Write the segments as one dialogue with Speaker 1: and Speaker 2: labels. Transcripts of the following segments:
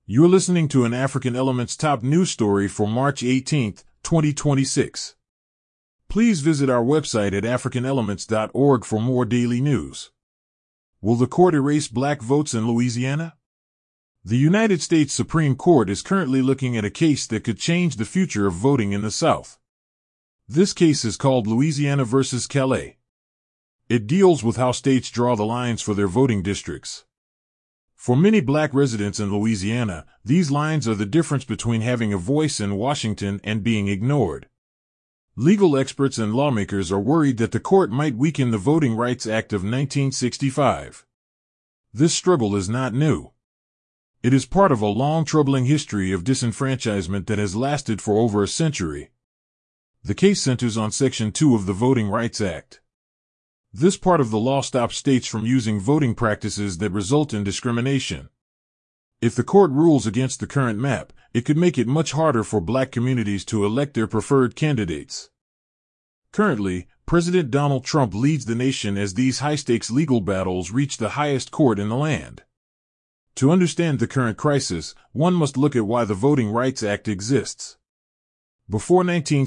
Speaker 1: You're listening to an African Elements top news story for March 18, 2026. Please visit our website at africanelements.org for more daily news. Will the court erase black votes in Louisiana? The United States Supreme Court is currently looking at a case that could change the future of voting in the South. This case is called Louisiana versus Calais. It deals with how states draw the lines for their voting districts. For many black residents in Louisiana, these lines are the difference between having a voice in Washington and being ignored. Legal experts and lawmakers are worried that the court might weaken the Voting Rights Act of 1965. This struggle is not new. It is part of a long, troubling history of disenfranchisement that has lasted for over a century. The case centers on Section 2 of the Voting Rights Act. This part of the law stops states from using voting practices that result in discrimination. If the court rules against the current map, it could make it much harder for black communities to elect their preferred candidates. Currently, President Donald Trump leads the nation as these high-stakes legal battles reach the highest court in the land. To understand the current crisis, one must look at why the Voting Rights Act exists. Before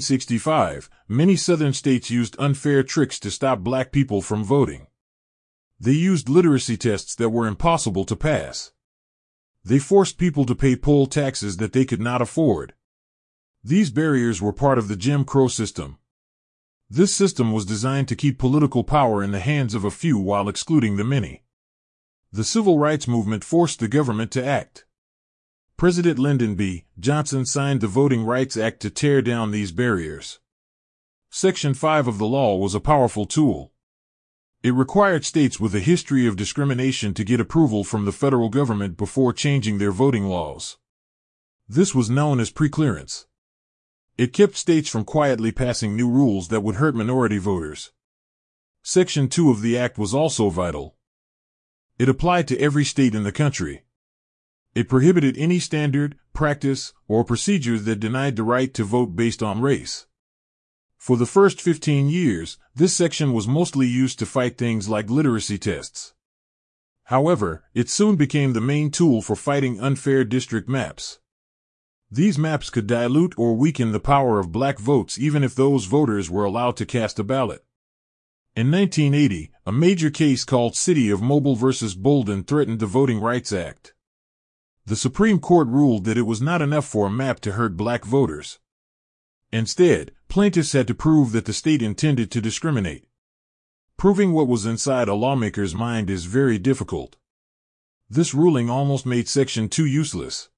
Speaker 1: 1965, many Southern states used unfair tricks to stop black people from voting. They used literacy tests that were impossible to pass. They forced people to pay poll taxes that they could not afford. These barriers were part of the Jim Crow system. This system was designed to keep political power in the hands of a few while excluding the many. The Civil Rights Movement forced the government to act. President Lyndon B. Johnson signed the Voting Rights Act to tear down these barriers. Section 5 of the law was a powerful tool. It required states with a history of discrimination to get approval from the federal government before changing their voting laws. This was known as preclearance. It kept states from quietly passing new rules that would hurt minority voters. Section 2 of the act was also vital. It applied to every state in the country. It prohibited any standard, practice, or procedure that denied the right to vote based on race. For the first 15 years, this section was mostly used to fight things like literacy tests. However, it soon became the main tool for fighting unfair district maps. These maps could dilute or weaken the power of black votes even if those voters were allowed to cast a ballot. In 1980, a major case called City of Mobile versus Bolden threatened the Voting Rights Act. The Supreme Court ruled that it was not enough for a map to hurt black voters. Instead, plaintiffs had to prove that the state intended to discriminate. Proving what was inside a lawmaker's mind is very difficult. This ruling almost made Section 2 useless.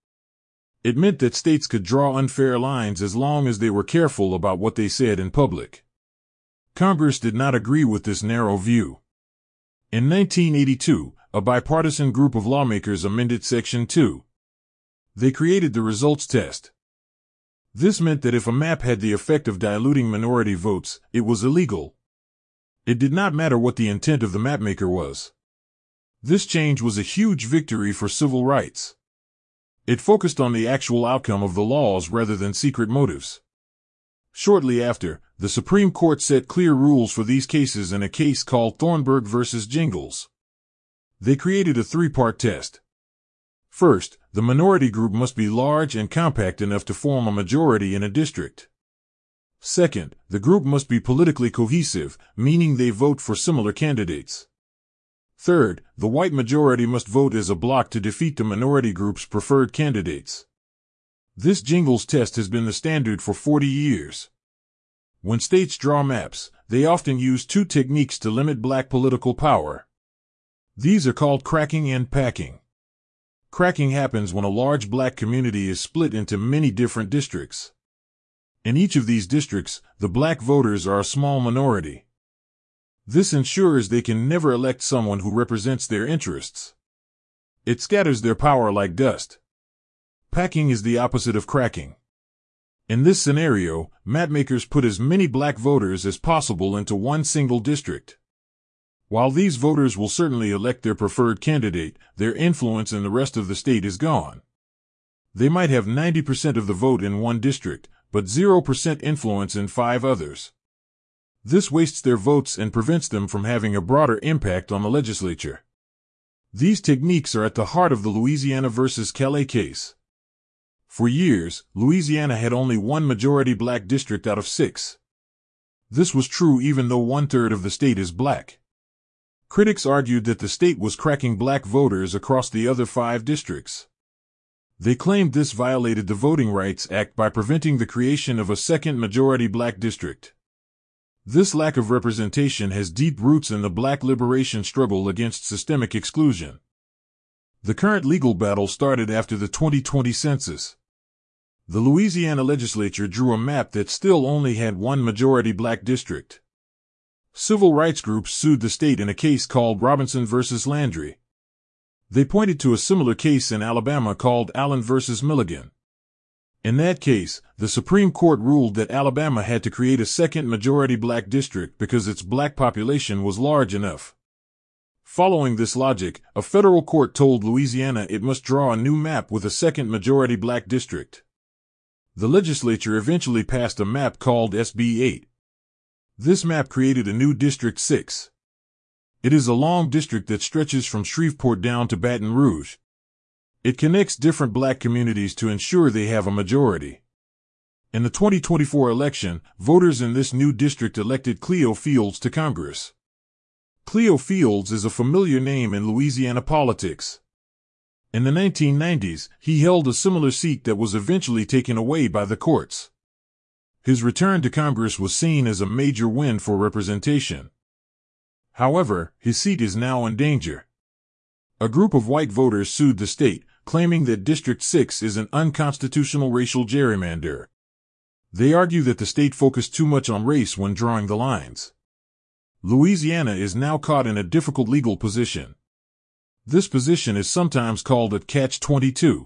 Speaker 1: It meant that states could draw unfair lines as long as they were careful about what they said in public. Congress did not agree with this narrow view. In 1982, a bipartisan group of lawmakers amended Section 2. They created the results test. This meant that if a map had the effect of diluting minority votes, it was illegal. It did not matter what the intent of the mapmaker was. This change was a huge victory for civil rights. It focused on the actual outcome of the laws rather than secret motives. Shortly after, the Supreme Court set clear rules for these cases in a case called Thornburg versus Jingles. They created a three-part test. First, the minority group must be large and compact enough to form a majority in a district. Second, the group must be politically cohesive, meaning they vote for similar candidates. Third, the white majority must vote as a bloc to defeat the minority group's preferred candidates. This Jingles test has been the standard for 40 years. When states draw maps, they often use two techniques to limit black political power. These are called cracking and packing. Cracking happens when a large black community is split into many different districts. In each of these districts, the black voters are a small minority. This ensures they can never elect someone who represents their interests. It scatters their power like dust. Packing is the opposite of cracking. In this scenario, mapmakers put as many black voters as possible into one single district. While these voters will certainly elect their preferred candidate, their influence in the rest of the state is gone. They might have 90% of the vote in one district, but 0% influence in 5 others. This wastes their votes and prevents them from having a broader impact on the legislature. These techniques are at the heart of the Louisiana versus Calais case. For years, Louisiana had only one majority black district out of 6. This was true even though 1/3 of the state is black. Critics argued that the state was cracking black voters across the other 5 districts. They claimed this violated the Voting Rights Act by preventing the creation of a second majority black district. This lack of representation has deep roots in the black liberation struggle against systemic exclusion. The current legal battle started after the 2020 census. The Louisiana legislature drew a map that still only had one majority black district. Civil rights groups sued the state in a case called Robinson versus Landry. They pointed to a similar case in Alabama called Allen versus Milligan. In that case, the Supreme Court ruled that Alabama had to create a second majority black district because its black population was large enough. Following this logic, a federal court told Louisiana it must draw a new map with a second majority black district. The legislature eventually passed a map called SB 8. This map created a new District 6. It is a long district that stretches from Shreveport down to Baton Rouge. It connects different black communities to ensure they have a majority. In the 2024 election, voters in this new district elected Cleo Fields to Congress. Cleo Fields is a familiar name in Louisiana politics. In the 1990s, he held a similar seat that was eventually taken away by the courts. His return to Congress was seen as a major win for representation. However, his seat is now in danger. A group of white voters sued the state, claiming that District 6 is an unconstitutional racial gerrymander. They argue that the state focused too much on race when drawing the lines. Louisiana is now caught in a difficult legal position. This position is sometimes called a catch-22.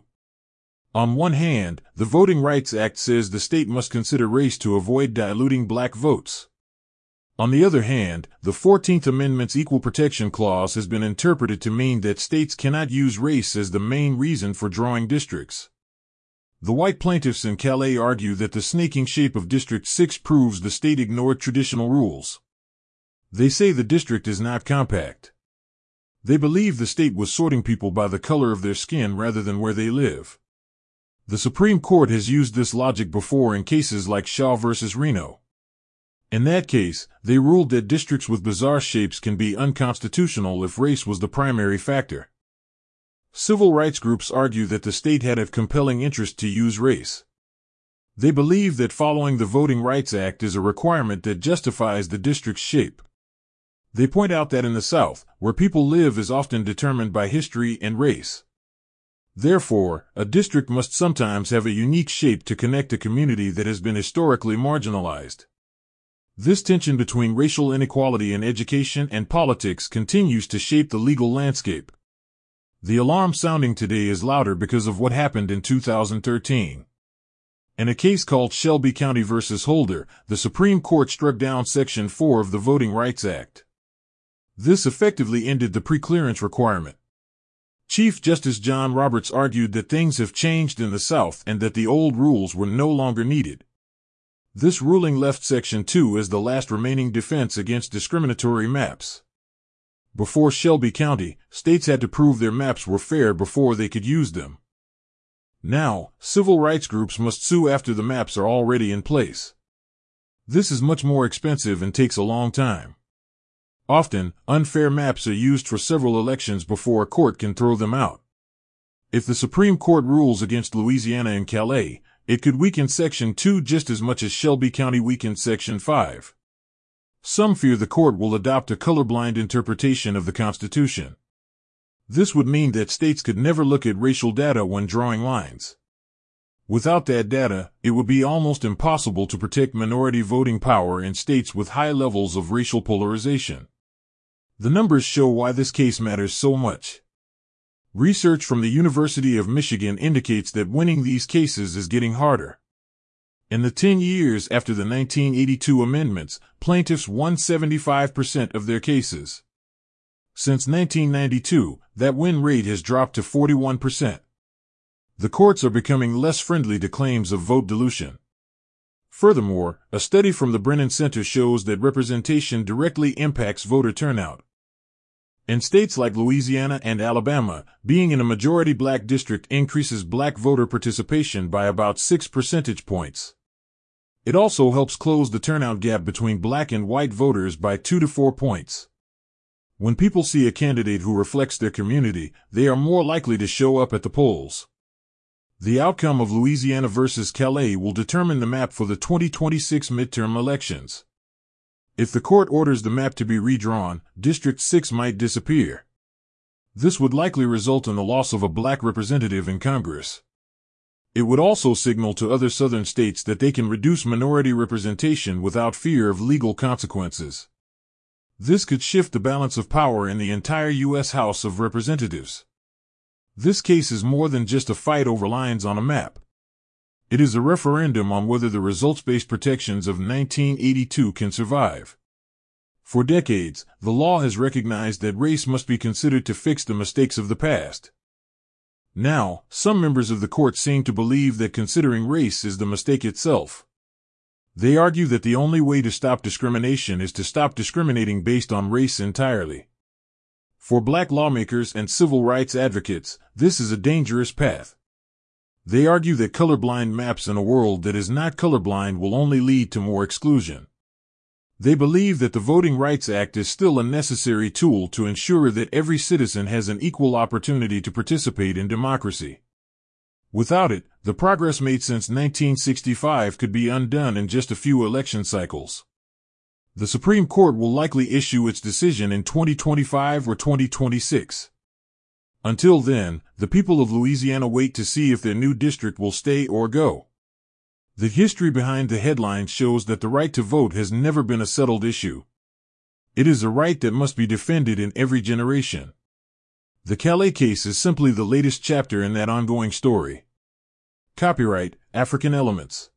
Speaker 1: On one hand, the Voting Rights Act says the state must consider race to avoid diluting black votes. On the other hand, the 14th Amendment's Equal Protection Clause has been interpreted to mean that states cannot use race as the main reason for drawing districts. The white plaintiffs in Calais argue that the snaking shape of District 6 proves the state ignored traditional rules. They say the district is not compact. They believe the state was sorting people by the color of their skin rather than where they live. The Supreme Court has used this logic before in cases like Shaw versus Reno. In that case, they ruled that districts with bizarre shapes can be unconstitutional if race was the primary factor. Civil rights groups argue that the state had a compelling interest to use race. They believe that following the Voting Rights Act is a requirement that justifies the district's shape. They point out that in the South, where people live is often determined by history and race. Therefore, a district must sometimes have a unique shape to connect a community that has been historically marginalized. This tension between racial inequality in education and politics continues to shape the legal landscape. The alarm sounding today is louder because of what happened in 2013. In a case called Shelby County versus Holder, the Supreme Court struck down Section 4 of the Voting Rights Act. This effectively ended the preclearance requirement. Chief Justice John Roberts argued that things have changed in the South and that the old rules were no longer needed. This ruling left Section 2 as the last remaining defense against discriminatory maps. Before Shelby County, states had to prove their maps were fair before they could use them. Now, civil rights groups must sue after the maps are already in place. This is much more expensive and takes a long time. Often, unfair maps are used for several elections before a court can throw them out. If the Supreme Court rules against Louisiana and Calais, it could weaken Section 2 just as much as Shelby County weakened Section 5. Some fear the court will adopt a colorblind interpretation of the Constitution. This would mean that states could never look at racial data when drawing lines. Without that data, it would be almost impossible to protect minority voting power in states with high levels of racial polarization. The numbers show why this case matters so much. Research from the University of Michigan indicates that winning these cases is getting harder. In the 10 years after the 1982 amendments, plaintiffs won 75% of their cases. Since 1992, that win rate has dropped to 41%. The courts are becoming less friendly to claims of vote dilution. Furthermore, a study from the Brennan Center shows that representation directly impacts voter turnout. In states like Louisiana and Alabama, being in a majority black district increases black voter participation by about 6 percentage points. It also helps close the turnout gap between black and white voters by 2 to 4 points. When people see a candidate who reflects their community, they are more likely to show up at the polls. The outcome of Louisiana versus Calais will determine the map for the 2026 midterm elections. If the court orders the map to be redrawn, District 6 might disappear. This would likely result in the loss of a black representative in Congress. It would also signal to other southern states that they can reduce minority representation without fear of legal consequences. This could shift the balance of power in the entire U.S. House of Representatives. This case is more than just a fight over lines on a map. It is a referendum on whether the results-based protections of 1982 can survive. For decades, the law has recognized that race must be considered to fix the mistakes of the past. Now, some members of the court seem to believe that considering race is the mistake itself. They argue that the only way to stop discrimination is to stop discriminating based on race entirely. For black lawmakers and civil rights advocates, this is a dangerous path. They argue that colorblind maps in a world that is not colorblind will only lead to more exclusion. They believe that the Voting Rights Act is still a necessary tool to ensure that every citizen has an equal opportunity to participate in democracy. Without it, the progress made since 1965 could be undone in just a few election cycles. The Supreme Court will likely issue its decision in 2025 or 2026. Until then, the people of Louisiana wait to see if their new district will stay or go. The history behind the headline shows that the right to vote has never been a settled issue. It is a right that must be defended in every generation. The Calais case is simply the latest chapter in that ongoing story. Copyright, African Elements.